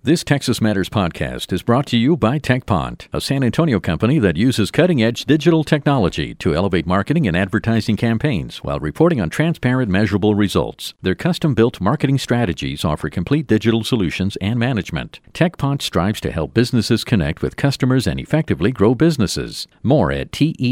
This Texas Matters podcast is brought to you by TechPont, a San Antonio company that uses cutting-edge digital technology to elevate marketing and advertising campaigns while reporting on transparent, measurable results. Their custom-built marketing strategies offer complete digital solutions and management. TechPont strives to help businesses connect with customers and effectively grow businesses. More at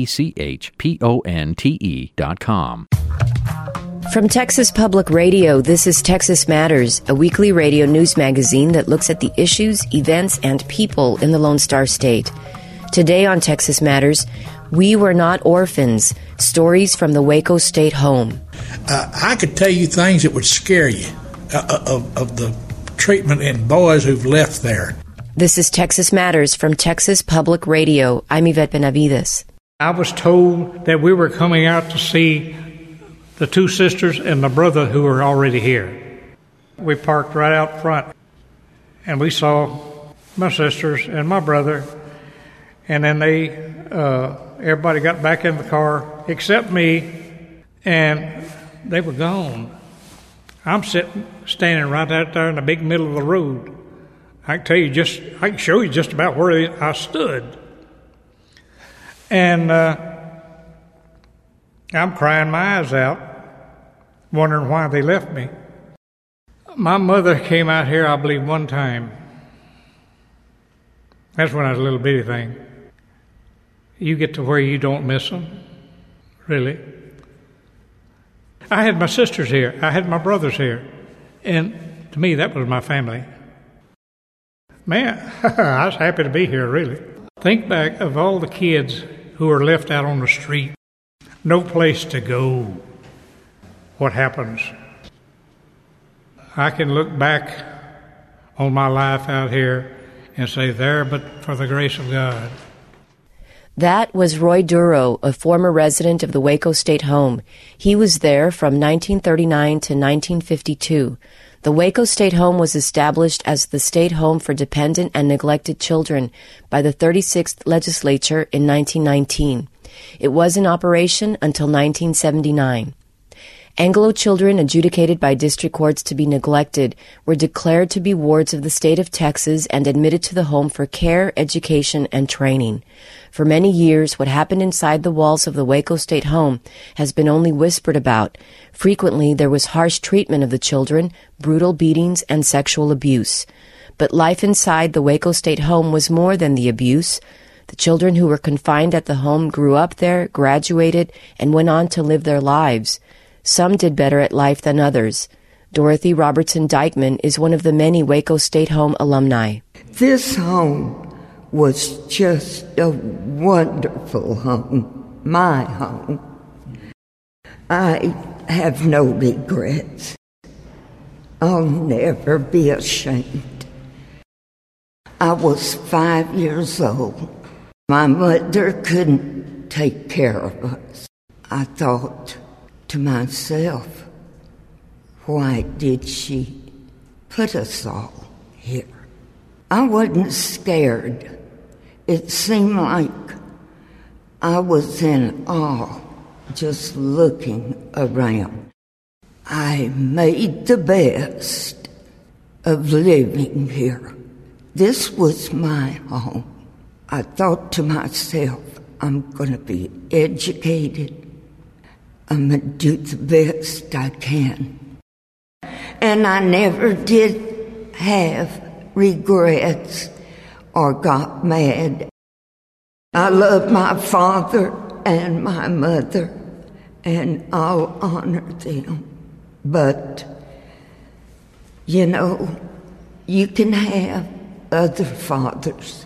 techponte.com. From Texas Public Radio, this is Texas Matters, a weekly radio news magazine that looks at the issues, events, and people in the Lone Star State. Today on Texas Matters, We Were Not Orphans, stories from the Waco State Home. I could tell you things that would scare you of the treatment in boys who've left there. This is Texas Matters from Texas Public Radio. I'm Yvette Benavides. I was told that we were coming out to see the two sisters and the brother who were already here. We parked right out front, and we saw my sisters and my brother, and then everybody got back in the car except me, and they were gone. I'm standing right out there in the big middle of the road. I can show you just about where I stood. And I'm crying my eyes out, wondering why they left me. My mother came out here, I believe, one time. That's when I was a little bitty thing. You get to where you don't miss them, really. I had my sisters here. I had my brothers here. And to me, that was my family. Man, I was happy to be here, really. Think back of all the kids who are left out on the street. No place to go. What happens? I can look back on my life out here and say, there, but for the grace of God. That was Roy Duro, a former resident of the Waco State Home. He was there from 1939 to 1952. The Waco State Home was established as the State Home for Dependent and Neglected Children by the 36th Legislature in 1919. It was in operation until 1979. Anglo children adjudicated by district courts to be neglected were declared to be wards of the state of Texas and admitted to the home for care, education, and training. For many years, what happened inside the walls of the Waco State Home has been only whispered about. Frequently, there was harsh treatment of the children, brutal beatings, and sexual abuse. But life inside the Waco State Home was more than the abuse. The children who were confined at the home grew up there, graduated, and went on to live their lives. Some did better at life than others. Dorothy Robertson Dykeman is one of the many Waco State Home alumni. This home was just a wonderful home, my home. I have no regrets. I'll never be ashamed. I was 5 years old. My mother couldn't take care of us. I thought to myself, why did she put us all here? I wasn't scared. It seemed like I was in awe just looking around. I made the best of living here. This was my home. I thought to myself, I'm going to be educated. I'm going to do the best I can. And I never did have regrets or got mad. I love my father and my mother, and I'll honor them. But, you can have other fathers.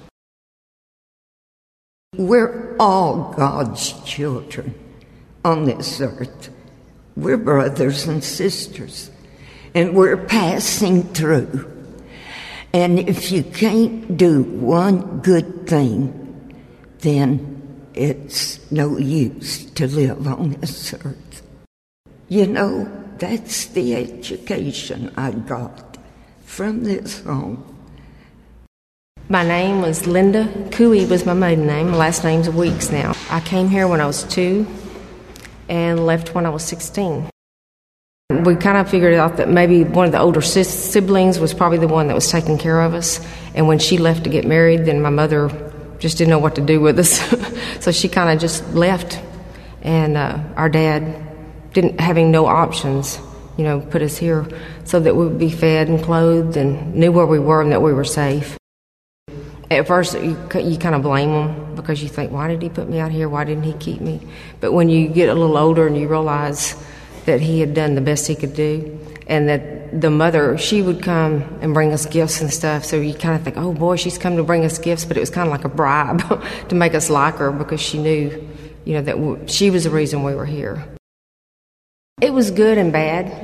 We're all God's children on this earth. We're brothers and sisters, and we're passing through. And if you can't do one good thing, then it's no use to live on this earth. That's the education I got from this home. My name was Linda. Cooey was my maiden name. My last name's Weeks now. I came here when I was 2 and left when I was 16. We kind of figured out that maybe one of the older siblings was probably the one that was taking care of us. And when she left to get married, then my mother just didn't know what to do with us. So she kind of just left. And our dad, having no options, put us here so that we would be fed and clothed and knew where we were and that we were safe. At first, you kind of blame him because you think, why did he put me out here? Why didn't he keep me? But when you get a little older and you realize that he had done the best he could do, and that the mother, she would come and bring us gifts and stuff, so you kind of think, oh boy, she's come to bring us gifts, but it was kind of like a bribe to make us like her because she knew, that she was the reason we were here. It was good and bad,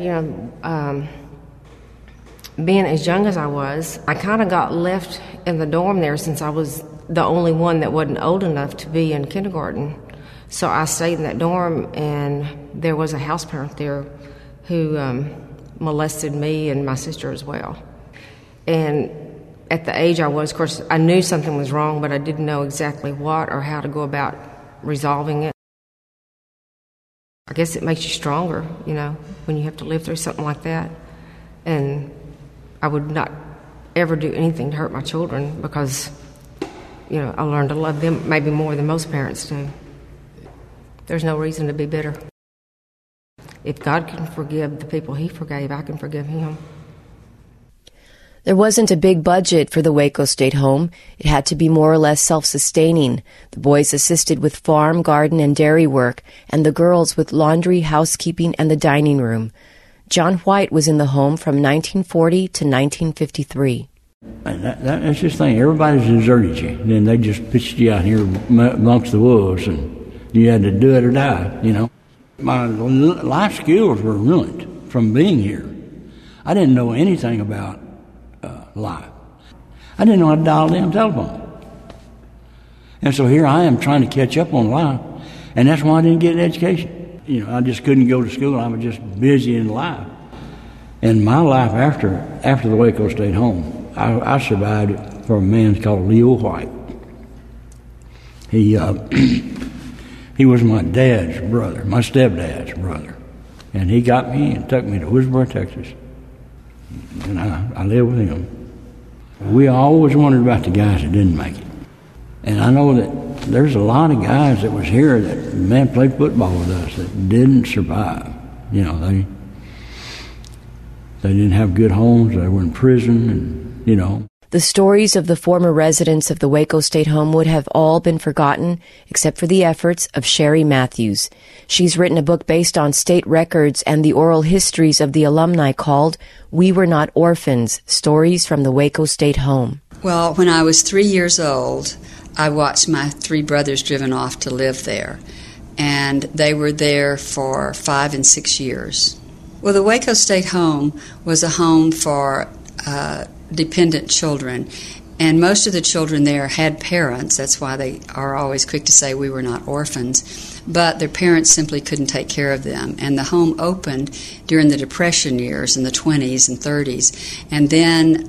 being as young as I was, I kind of got left in the dorm there since I was the only one that wasn't old enough to be in kindergarten. So I stayed in that dorm, and there was a house parent there who molested me and my sister as well. And at the age I was, of course, I knew something was wrong, but I didn't know exactly what or how to go about resolving it. I guess it makes you stronger, when you have to live through something like that. And I would not ever do anything to hurt my children because, I learned to love them maybe more than most parents do. There's no reason to be bitter. If God can forgive the people he forgave, I can forgive him. There wasn't a big budget for the Waco State Home. It had to be more or less self-sustaining. The boys assisted with farm, garden, and dairy work, and the girls with laundry, housekeeping, and the dining room. John White was in the home from 1940 to 1953. That's just the thing. Everybody deserted you. And then they just pitched you out here amongst the wolves, and you had to do it or die, My life skills were ruined from being here. I didn't know anything about life. I didn't know how to dial a damn telephone. And so here I am trying to catch up on life, and that's why I didn't get an education. I just couldn't go to school. I was just busy in life. And my life after the Waco State Home, I survived it for a man called Leo White. He was my dad's brother, my stepdad's brother. And he got me and took me to Woodsboro, Texas. And I lived with him. We always wondered about the guys that didn't make it. And I know that there's a lot of guys that was here that, played football with us that didn't survive. They didn't have good homes. They were in prison, and, The stories of the former residents of the Waco State Home would have all been forgotten except for the efforts of Sherry Matthews. She's written a book based on state records and the oral histories of the alumni called We Were Not Orphans, Stories from the Waco State Home. Well, when I was 3 years old, I watched my 3 brothers driven off to live there, and they were there for 5 and 6 years. Well, the Waco State Home was a home for dependent children, and most of the children there had parents. That's why they are always quick to say we were not orphans. But their parents simply couldn't take care of them. And the home opened during the Depression years in the 20s and 30s. And then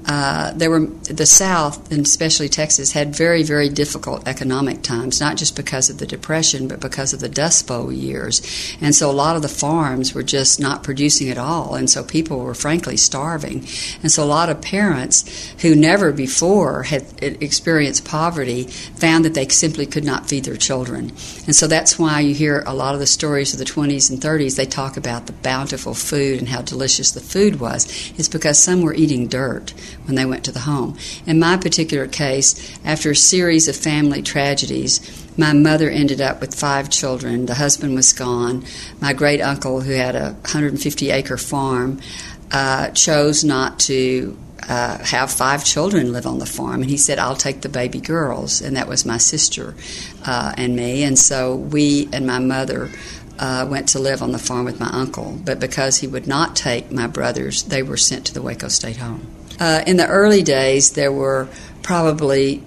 the South, and especially Texas, had very, very difficult economic times, not just because of the Depression, but because of the Dust Bowl years. And so a lot of the farms were just not producing at all. And so people were frankly starving. And so a lot of parents who never before had experienced poverty found that they simply could not feed their children. And so that's why you hear a lot of the stories of the 20s and 30s, they talk about the bountiful food and how delicious the food was. It's because some were eating dirt when they went to the home. In my particular case, after a series of family tragedies, my mother ended up with 5 children. The husband was gone. My great uncle, who had a 150-acre farm, chose not to have 5 children live on the farm, and he said, I'll take the baby girls, and that was my sister and me. And so we and my mother went to live on the farm with my uncle, but because he would not take my brothers, they were sent to the Waco State Home. In the early days, there were probably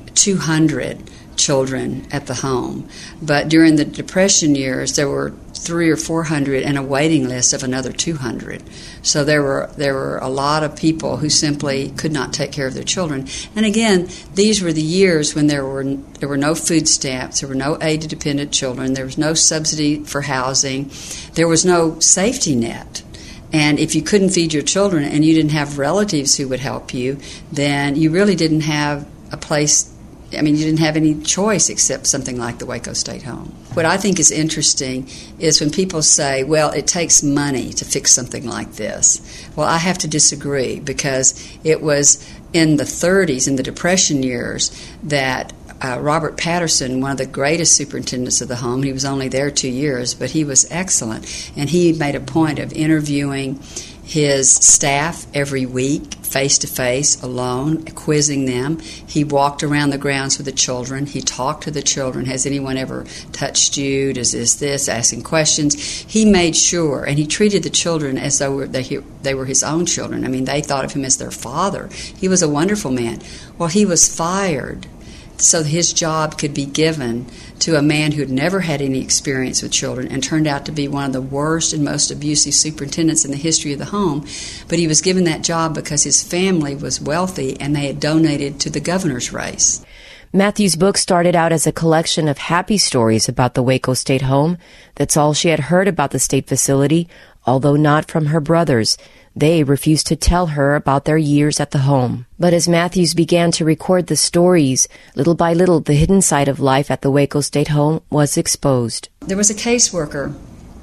200 children at the home, but during the Depression years, there were 300 or 400 and a waiting list of another 200. So there were a lot of people who simply could not take care of their children. And again, these were the years when there were no food stamps, there were no aid to dependent children, there was no subsidy for housing, there was no safety net. And if you couldn't feed your children and you didn't have relatives who would help you, then you really didn't have a place. I mean, you didn't have any choice except something like the Waco State Home. What I think is interesting is when people say, well, it takes money to fix something like this. Well, I have to disagree, because it was in the 30s, in the Depression years, that Robert Patterson, one of the greatest superintendents of the home, he was only there 2 years, but he was excellent, and he made a point of interviewing his staff every week, face-to-face, alone, quizzing them. He walked around the grounds with the children. He talked to the children. Has anyone ever touched you? Does this? Asking questions. He made sure, and he treated the children as though they were his own children. I mean, they thought of him as their father. He was a wonderful man. Well, he was fired so his job could be given to a man who had never had any experience with children and turned out to be one of the worst and most abusive superintendents in the history of the home. But he was given that job because his family was wealthy and they had donated to the governor's race. Matthew's book started out as a collection of happy stories about the Waco State Home. That's all she had heard about the state facility, although not from her brothers. They refused to tell her about their years at the home. But as Matthews began to record the stories, little by little, the hidden side of life at the Waco State Home was exposed. There was a caseworker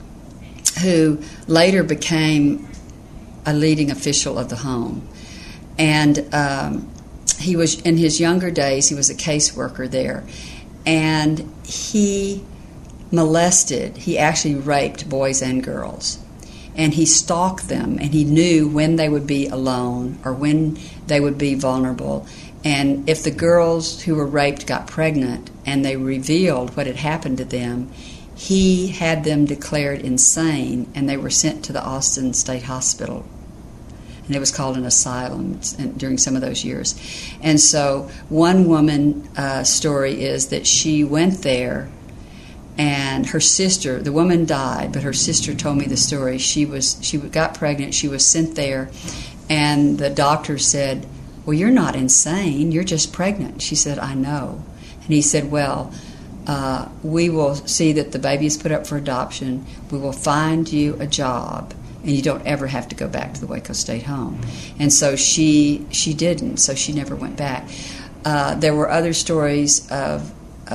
who later became a leading official of the home. And he was, in his younger days, he was a caseworker there. And he actually raped boys and girls. And he stalked them, and he knew when they would be alone or when they would be vulnerable. And if the girls who were raped got pregnant and they revealed what had happened to them, he had them declared insane, and they were sent to the Austin State Hospital. And it was called an asylum during some of those years. And so one woman story is that she went there, and her sister, the woman died, but her sister told me the story. She got pregnant, she was sent there, and the doctor said, well, you're not insane, you're just pregnant. She said, I know. And he said, well, we will see that the baby is put up for adoption, we will find you a job, and you don't ever have to go back to the Waco State Home. And so she didn't, so she never went back. There were other stories of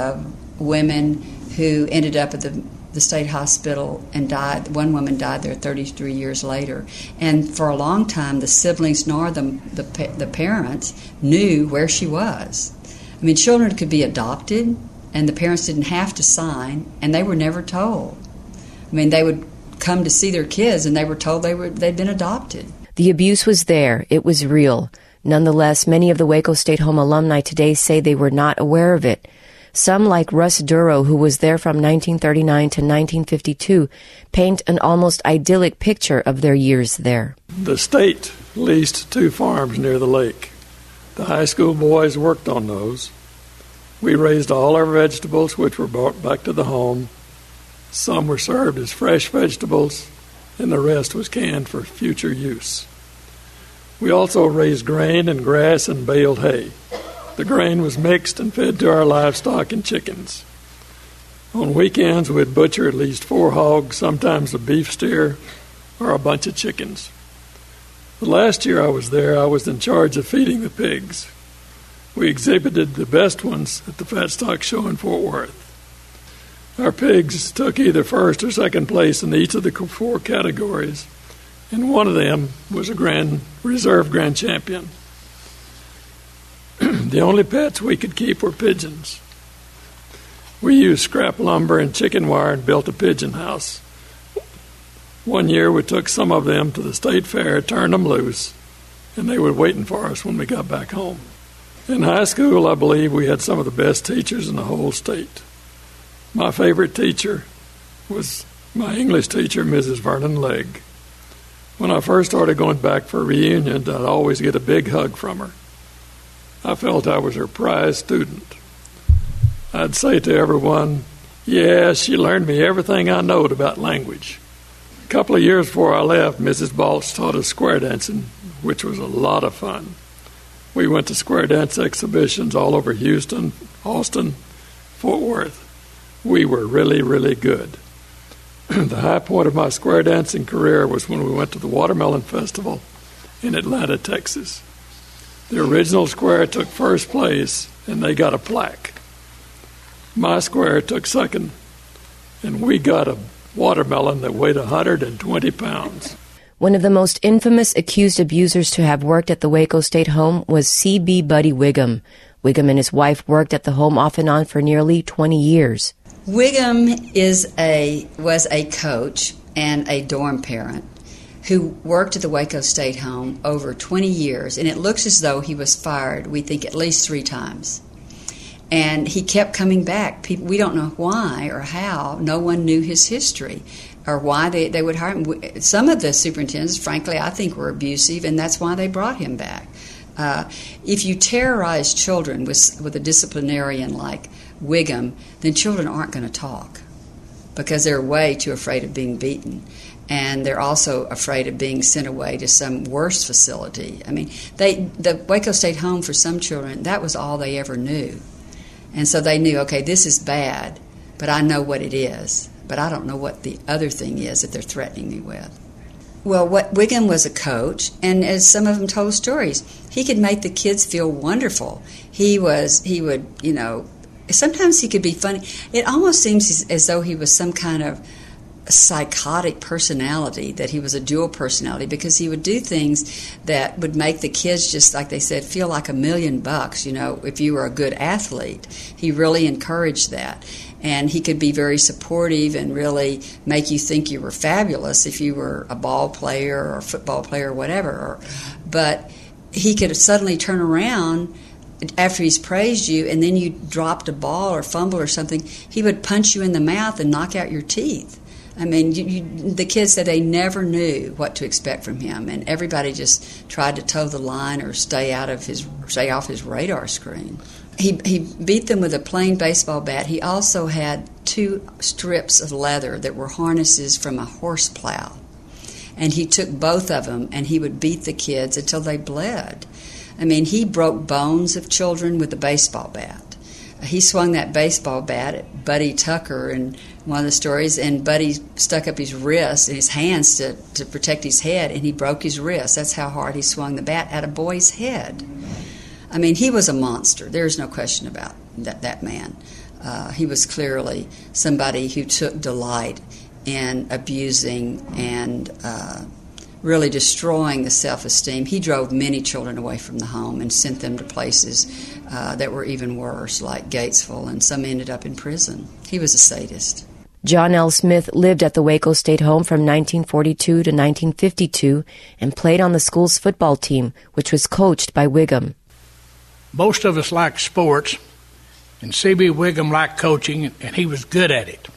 women who ended up at the state hospital and died. One woman died there 33 years later. And for a long time, the siblings nor the parents knew where she was. I mean, children could be adopted, and the parents didn't have to sign, and they were never told. I mean, they would come to see their kids, and they were told they'd been adopted. The abuse was there. It was real. Nonetheless, many of the Waco State Home alumni today say they were not aware of it. Some, like Russ Duro, who was there from 1939 to 1952, paint an almost idyllic picture of their years there. The state leased 2 farms near the lake. The high school boys worked on those. We raised all our vegetables, which were brought back to the home. Some were served as fresh vegetables, and the rest was canned for future use. We also raised grain and grass and baled hay. The grain was mixed and fed to our livestock and chickens. On weekends, we'd butcher at least 4 hogs, sometimes a beef steer, or a bunch of chickens. The last year I was there, I was in charge of feeding the pigs. We exhibited the best ones at the Fat Stock Show in Fort Worth. Our pigs took either first or second place in each of the 4 categories, and one of them was a reserve grand champion. The only pets we could keep were pigeons. We used scrap lumber and chicken wire and built a pigeon house. One year we took some of them to the state fair, turned them loose, and they were waiting for us when we got back home. In high school, I believe we had some of the best teachers in the whole state. My favorite teacher was my English teacher, Mrs. Vernon Legg. When I first started going back for reunions, I'd always get a big hug from her. I felt I was her prized student. I'd say to everyone, yeah, she learned me everything I knowed about language. A couple of years before I left, Mrs. Balch taught us square dancing, which was a lot of fun. We went to square dance exhibitions all over Houston, Austin, Fort Worth. We were really, really good. The high point of my square dancing career was when we went to the Watermelon Festival in Atlanta, Texas. The original square took first place, and they got a plaque. My square took second, and we got a watermelon that weighed 120 pounds. One of the most infamous accused abusers to have worked at the Waco State Home was C.B. Buddy Wiggum. Wiggum and his wife worked at the home off and on for nearly 20 years. Wiggum was a coach and a dorm parent who worked at the Waco State Home over 20 years, and it looks as though he was fired, we think, at least 3 times. And he kept coming back. We don't know why or how. No one knew his history or why they would hire him. Some of the superintendents, frankly, I think were abusive, and that's why they brought him back. If you terrorize children with a disciplinarian like Wiggum, then children aren't going to talk because they're way too afraid of being beaten. And they're also afraid of being sent away to some worse facility. I mean, the Waco State Home for some children, that was all they ever knew. And so they knew, okay, this is bad, but I know what it is. But I don't know what the other thing is that they're threatening me with. Well, Wiggum was a coach, and as some of them told stories, he could make the kids feel wonderful. He would, sometimes he could be funny. It almost seems as though he was some kind of psychotic personality, that he was a dual personality, because he would do things that would make the kids, just like they said, feel like $1 million, if you were a good athlete. He really encouraged that. And he could be very supportive and really make you think you were fabulous if you were a ball player or a football player or whatever. But he could suddenly turn around after he's praised you, and then you dropped a ball or fumble or something, he would punch you in the mouth and knock out your teeth. I mean, the kids said they never knew what to expect from him, and everybody just tried to toe the line or stay off his radar screen. He beat them with a plain baseball bat. He also had 2 strips of leather that were harnesses from a horse plow, and he took both of them, and he would beat the kids until they bled. I mean, he broke bones of children with a baseball bat. He swung that baseball bat at Buddy Tucker in one of the stories, and Buddy stuck up his wrist and his hands to protect his head, and he broke his wrist. That's how hard he swung the bat at a boy's head. I mean, he was a monster. There's no question about that man. He was clearly somebody who took delight in abusing and really destroying the self-esteem. He drove many children away from the home and sent them to places that were even worse, like Gatesville, and some ended up in prison. He was a sadist. John L. Smith lived at the Waco State Home from 1942 to 1952 and played on the school's football team, which was coached by Wiggum. Most of us liked sports, and C.B. Wiggum liked coaching, and he was good at it.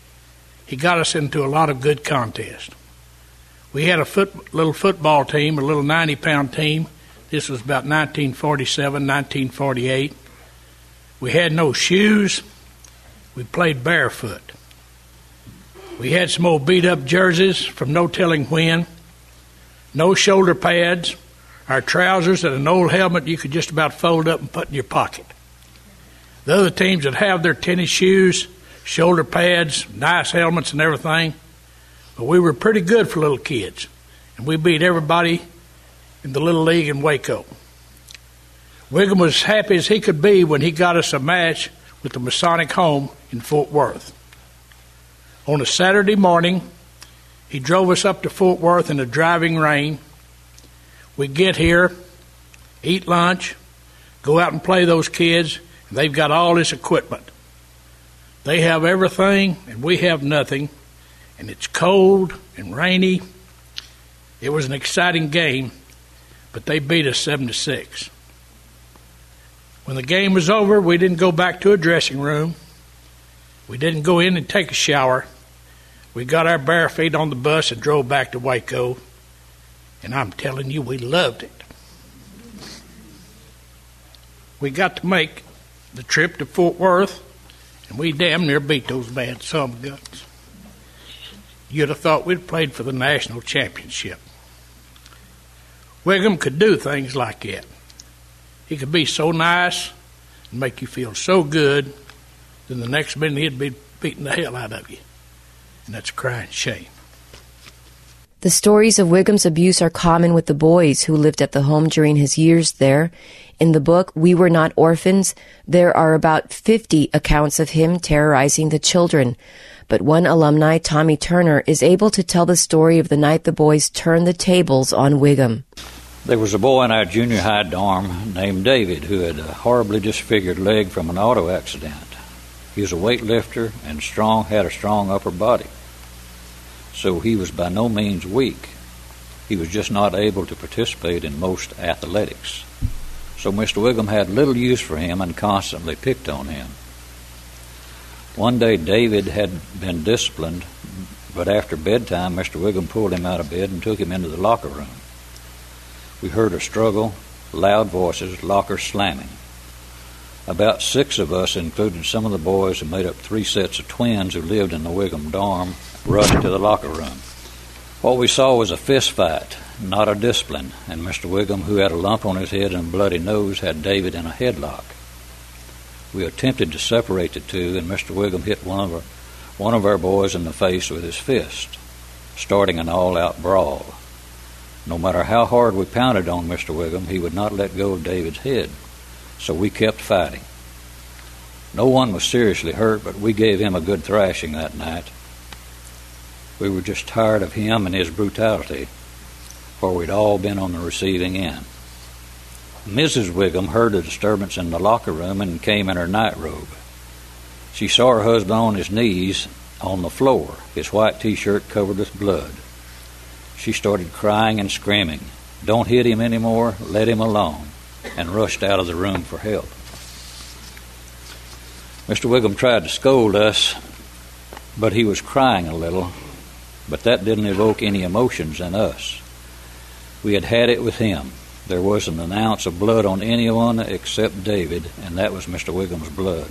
He got us into a lot of good contests. We had a little football team, a little 90-pound team. This was about 1947, 1948. We had no shoes. We played barefoot. We had some old beat-up jerseys from no telling when, no shoulder pads, our trousers and an old helmet you could just about fold up and put in your pocket. The other teams would have their tennis shoes, shoulder pads, nice helmets and everything, but we were pretty good for little kids, and we beat everybody in the Little League in Waco. Wiggum was as happy as he could be when he got us a match with the Masonic Home in Fort Worth. On a Saturday morning, he drove us up to Fort Worth in the driving rain. We get here, eat lunch, go out and play those kids, and they've got all this equipment. They have everything, and we have nothing, and it's cold and rainy. It was an exciting game, but they beat us 7-6. When the game was over, we didn't go back to a dressing room. We didn't go in and take a shower. We got our bare feet on the bus and drove back to Waco. And I'm telling you, we loved it. We got to make the trip to Fort Worth, and we damn near beat those bad son of guns. You'd have thought we'd played for the national championship. Wiggum could do things like that. He could be so nice and make you feel so good, then the next minute he'd be beating the hell out of you. and that's a crying shame. The stories of Wigham's abuse are common with the boys who lived at the home during his years there. In the book, We Were Not Orphans, there are about 50 accounts of him terrorizing the children. But one alumni, Tommy Turner, is able to tell the story of the night the boys turned the tables on Wigham. There was a boy in our junior high dorm named David who had a horribly disfigured leg from an auto accident. He was a weightlifter and had a strong upper body. So he was by no means weak. He was just not able to participate in most athletics. So Mr. Wigham had little use for him and constantly picked on him. One day David had been disciplined, but after bedtime Mr. Wigham pulled him out of bed and took him into the locker room. We heard a struggle, loud voices, lockers slamming. About 6 of us, including some of the boys who made up 3 sets of twins who lived in the Wigham dorm, rushed to the locker room. What we saw was a fist fight, not a discipline, and Mr. Wigham, who had a lump on his head and a bloody nose, had David in a headlock. We attempted to separate the two, and Mr. Wigham hit one of our boys in the face with his fist, starting an all-out brawl. No matter how hard we pounded on Mr. Wigham, he would not let go of David's head, so we kept fighting. No one was seriously hurt, but we gave him a good thrashing that night. We were just tired of him and his brutality, for we'd all been on the receiving end. Mrs. Wigham heard the disturbance in the locker room and came in her nightrobe. She saw her husband on his knees on the floor, his white T-shirt covered with blood. She started crying and screaming, "Don't hit him anymore, let him alone," and rushed out of the room for help. Mr. Wigham tried to scold us, but he was crying a little, but that didn't evoke any emotions in us. We had had it with him. There wasn't an ounce of blood on anyone except David, and that was Mr. Wigham's blood.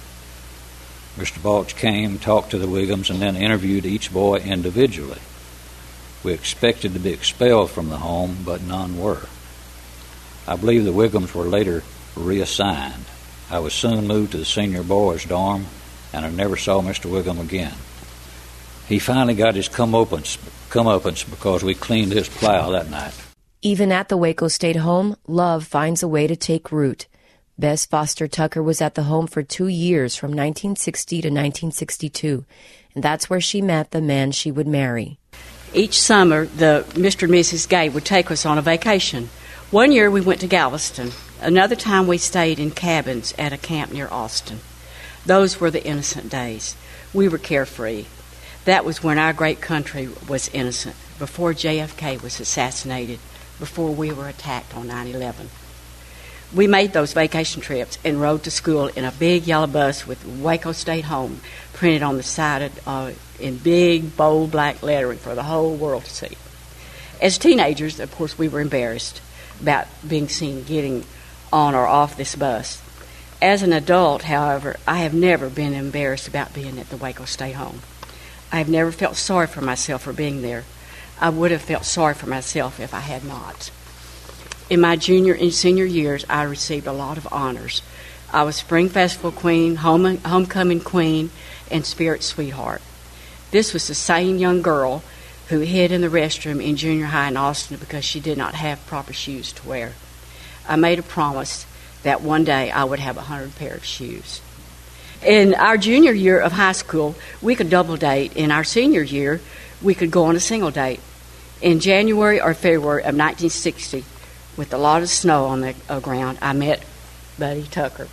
Mr. Balch came, talked to the Wighams, and then interviewed each boy individually. We expected to be expelled from the home, but none were. I believe the Wighams were later reassigned. I was soon moved to the senior boys' dorm, and I never saw Mr. Wigham again. He finally got his comeuppance because we cleaned his plow that night. Even at the Waco State home, love finds a way to take root. Bess Foster Tucker was at the home for 2 years, from 1960 to 1962, and that's where she met the man she would marry. Each summer, the Mr. and Mrs. Gay would take us on a vacation. One year we went to Galveston. Another time we stayed in cabins at a camp near Austin. Those were the innocent days. We were carefree. That was when our great country was innocent, before JFK was assassinated, before we were attacked on 9/11. We made those vacation trips and rode to school in a big yellow bus with Waco State Home printed on the side in big, bold black lettering for the whole world to see. As teenagers, of course, we were embarrassed about being seen getting on or off this bus. As an adult, however, I have never been embarrassed about being at the Waco State Home. I have never felt sorry for myself for being there. I would have felt sorry for myself if I had not. In my junior and senior years, I received a lot of honors. I was Spring Festival Queen, Homecoming Queen, and Spirit Sweetheart. This was the same young girl who hid in the restroom in junior high in Austin because she did not have proper shoes to wear. I made a promise that one day I would have 100 pairs of shoes. In our junior year of high school, we could double date. In our senior year, we could go on a single date. In January or February of 1960, with a lot of snow on the ground, I met Buddy Tucker.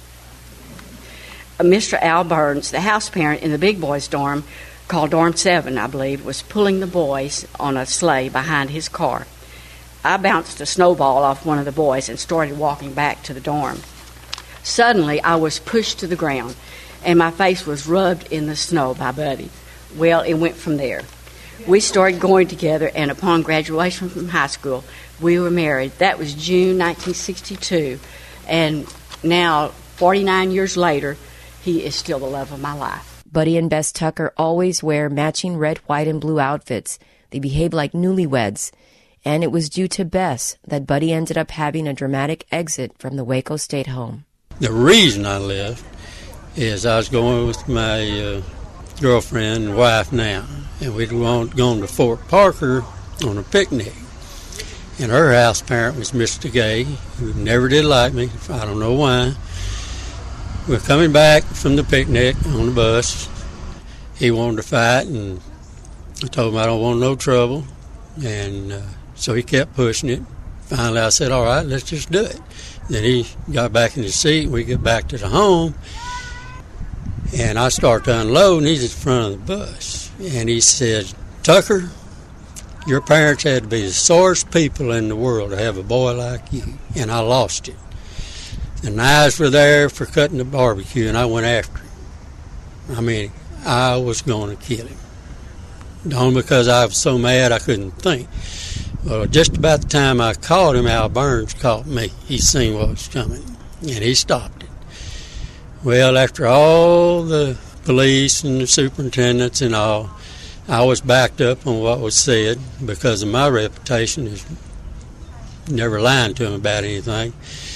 Mr. Al Burns, the house parent in the big boys' dorm, called Dorm 7, I believe, was pulling the boys on a sleigh behind his car. I bounced a snowball off one of the boys and started walking back to the dorm. Suddenly, I was pushed to the ground, and my face was rubbed in the snow by Buddy. Well, it went from there. We started going together, and upon graduation from high school, we were married. That was June 1962, and now, 49 years later, he is still the love of my life. Buddy and Bess Tucker always wear matching red, white, and blue outfits. They behave like newlyweds. And it was due to Bess that Buddy ended up having a dramatic exit from the Waco State Home. The reason I left is I was going with my girlfriend and wife now, and we'd gone to Fort Parker on a picnic. And her house parent was Mr. Gay, who never did like me. I don't know why. We're coming back from the picnic on the bus. He wanted to fight, and I told him I don't want no trouble. And so he kept pushing it. Finally, I said, all right, let's just do it. Then he got back in his seat, and we get back to the home. And I start to unload, and he's in front of the bus. And he said, Tucker, your parents had to be the sorest people in the world to have a boy like you. And I lost it. The knives were there for cutting the barbecue, and I went after him. I mean, I was going to kill him. Only because I was so mad I couldn't think. Well, just about the time I caught him, Al Burns caught me. He seen what was coming, and he stopped it. Well, after all the police and the superintendents and all, I was backed up on what was said because of my reputation as never lying to him about anything.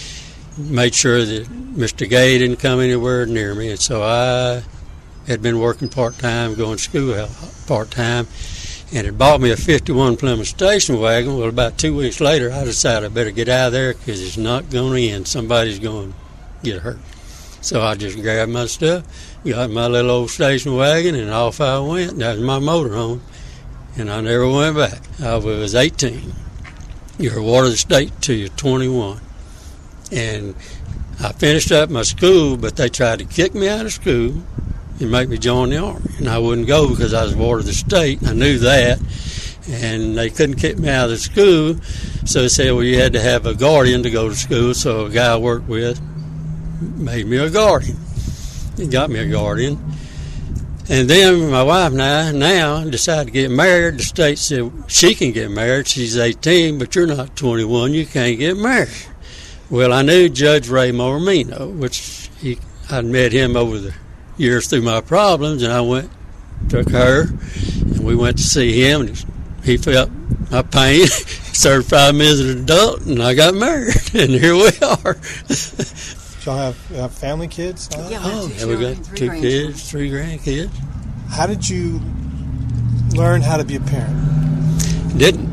Made sure that Mr. Gay didn't come anywhere near me, and so I had been working part-time, going to school part-time, and had bought me a 51 Plymouth station wagon. Well, about 2 weeks later, I decided I better get out of there because it's not going to end. Somebody's going to get hurt. So I just grabbed my stuff, got my little old station wagon, and off I went. That was my motorhome, and I never went back. I was 18. You're a ward of the state till you're 21. And I finished up my school, but they tried to kick me out of school and make me join the Army. And I wouldn't go because I was ward of the state, and I knew that. And they couldn't kick me out of the school, so they said, well, you had to have a guardian to go to school. So a guy I worked with made me a guardian. He got me a guardian. And then my wife and I now decided to get married. The state said she can get married. She's 18, but you're not 21. You can't get married. Well, I knew Judge Ray Mormino, which I'd met him over the years through my problems, and I took her, and we went to see him, and he felt my pain, certified me as an adult, and I got married, and here we are. Do y'all have family kids? Yeah, we got 2 kids, 3 grandkids. How did you learn how to be a parent? Didn't.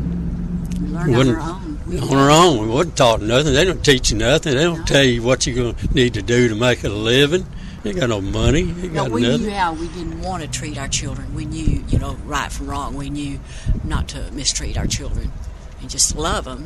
We learned on our own. On our own. We wasn't taught nothing. They don't teach you nothing. They don't tell you what you're going to need to do to make a living. You got no money. You got we nothing. knew how we didn't want to treat our children. We knew, right from wrong. We knew not to mistreat our children and just love them,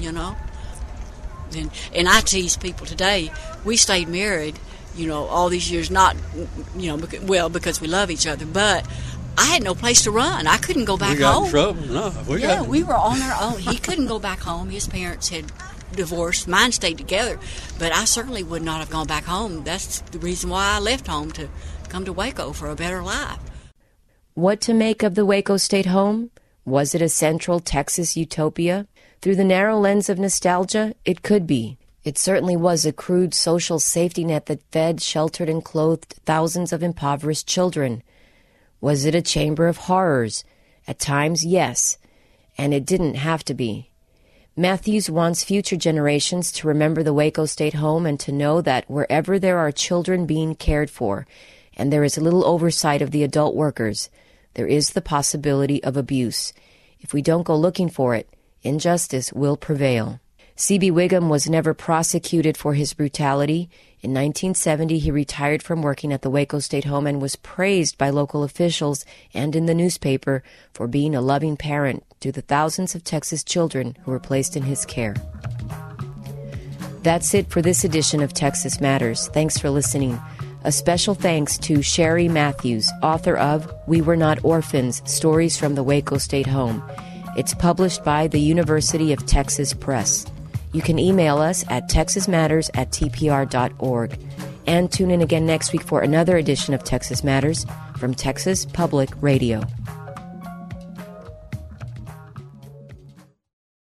And I tease people today, we stayed married, all these years, not, because we love each other, but I had no place to run. I couldn't go back home. We got in trouble. No, we were on our own. He couldn't go back home. His parents had divorced. Mine stayed together, but I certainly would not have gone back home. That's the reason why I left home, to come to Waco for a better life. What to make of the Waco State Home? Was it a central Texas utopia? Through the narrow lens of nostalgia, it could be. It certainly was a crude social safety net that fed, sheltered, and clothed thousands of impoverished children. Was it a chamber of horrors? At times, yes, and it didn't have to be. Matthews wants future generations to remember the Waco State Home and to know that wherever there are children being cared for, and there is a little oversight of the adult workers, there is the possibility of abuse. If we don't go looking for it, injustice will prevail. C.B. Wiggum was never prosecuted for his brutality. In 1970, he retired from working at the Waco State Home and was praised by local officials and in the newspaper for being a loving parent to the thousands of Texas children who were placed in his care. That's it for this edition of Texas Matters. Thanks for listening. A special thanks to Sherry Matthews, author of We Were Not Orphans, Stories from the Waco State Home. It's published by the University of Texas Press. You can email us at texasmatters@tpr.org. And tune in again next week for another edition of Texas Matters from Texas Public Radio.